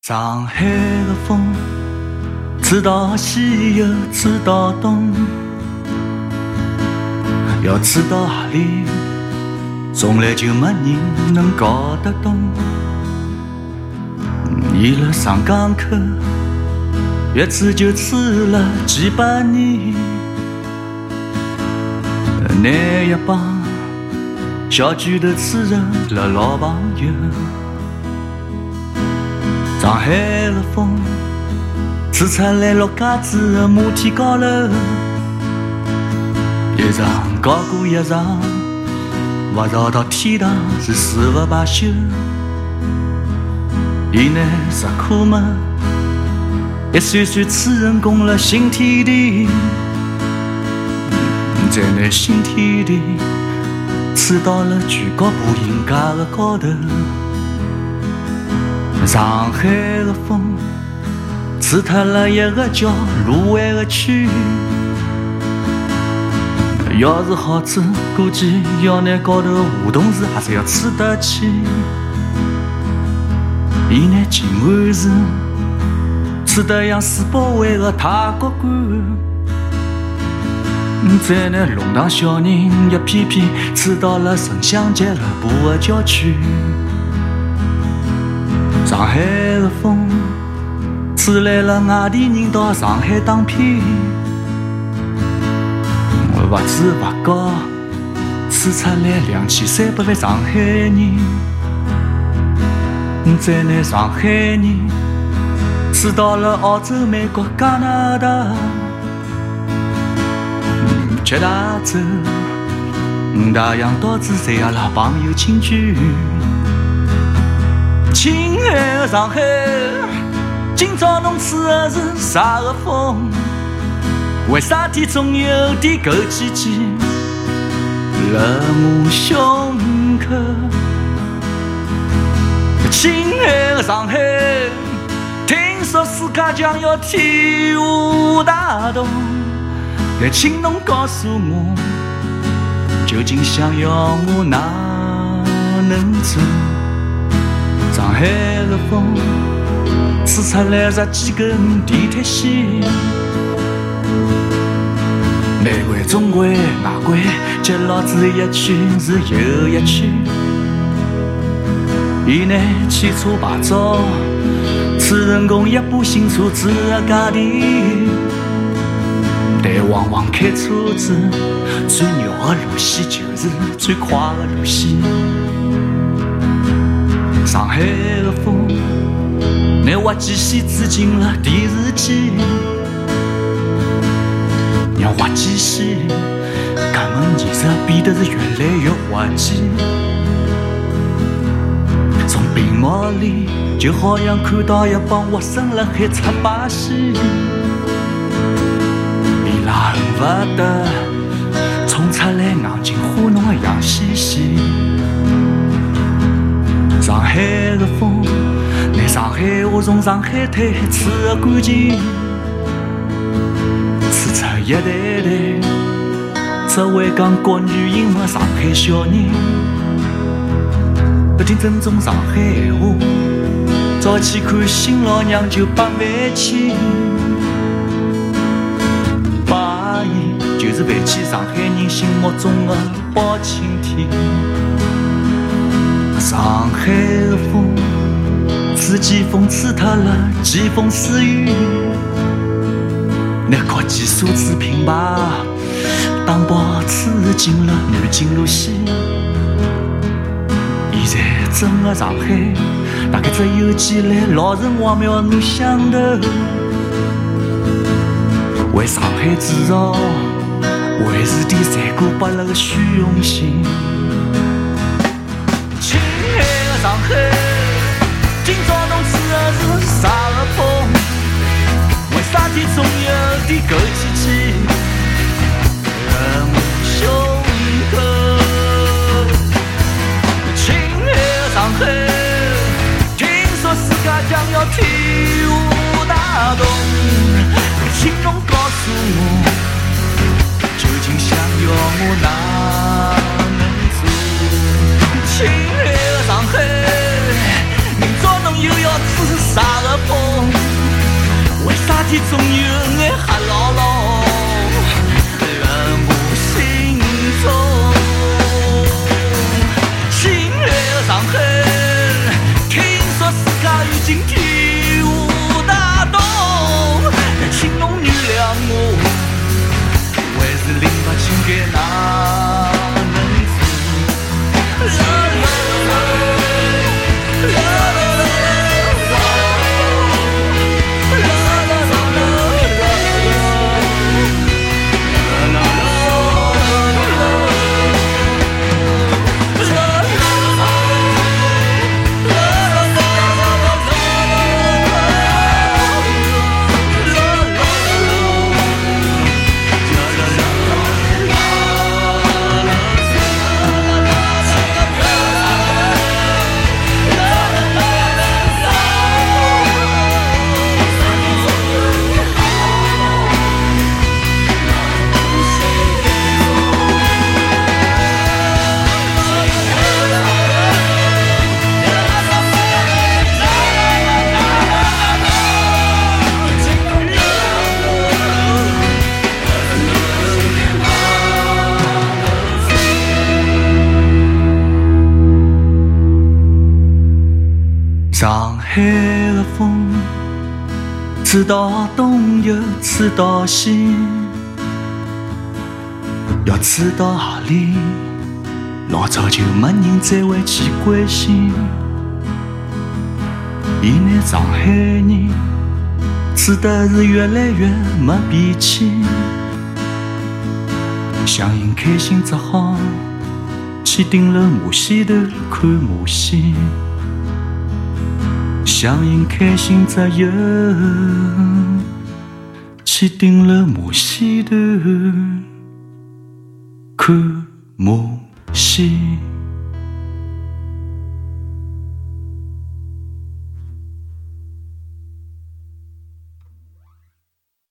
上海的风，吹到西又吹到东，要吹到何里，从来就没人能搞得懂。伊辣上港口，一吹就吹了几百年。拿一帮小拳头吹成了老朋友。上海的风，吹出来陆家嘴的马蹄高楼，一场高过一场，不绕到天堂是誓不罢休。伊拿石库门一扇扇吹成功了新天地，再拿新天地吹到了全国步行街的高头。上海的风，吹脱了一个叫卢湾的区。要是好吹，估计要拿高头梧桐树还是要吹得起。伊拿静安寺吹得像世博会的泰国馆，再拿龙塘小人一片片吹到了城乡结合部的郊区。上海的风，吹来了外地人到上海打拼，不知不觉吹出来2300万上海人，再拿上海人吹到了澳洲、美国、加拿大、七大洲、大洋岛之侪阿拉朋友亲眷。亲爱的上海，今朝侬吹的是啥个风？为啥体总有点枸杞气辣我胸口？亲爱的上海，听说世界将要天下大同，但请侬告诉我，究竟想要我哪能做？上海的风，吹出来10几根地铁线，内环、中环、外环，接牢子一圈是又一圈。伊拿汽车牌照吹成功一部新车子的价钿，但往往开车子最绕的路线就是最快的路线。上海的风，拿滑稽戏吹进了电视机，让滑稽戏搿门艺术变得是越来越滑稽。从屏幕里就好像看到一帮学生辣海出把戏，伊拉恨不得冲出来硬劲花侬的洋嘻嘻。上海的风，拿上海话从上海滩吹个干净，吹出一代代只会讲国语英文上海小人，不听正宗上海话，早起看新老娘就8万起。8姨就是泛起上海人心目中的包青天。上海的风，吹季风吹脱了季风思雨，拿国际奢侈品牌打包吹进了南京路线。现在整个上海，大概只有几类老城隍庙我想头，为上海制造卫视点3过8了个虚荣心。上海，今朝侬吹的是啥个风？为啥体总有点枸杞气辣我胸口？亲爱的上海，听说世界将要天下大同，请侬告诉我，究竟想要我哪能做？亲爱的上海，明朝侬又要吹啥个了风，为啥体总有爱哈牢牢了我心中？心越伤痕，听说世界已经体无大动，请侬原谅我，还是另把情感哪能做？上海的风，吹到东又吹到西，要吹到何里？老早就没人再会去关心。现在上海人吹得是越来越没脾气，想人开心只好去顶楼马戏头看马戏。想人开心只有去顶楼马戏头看马戏。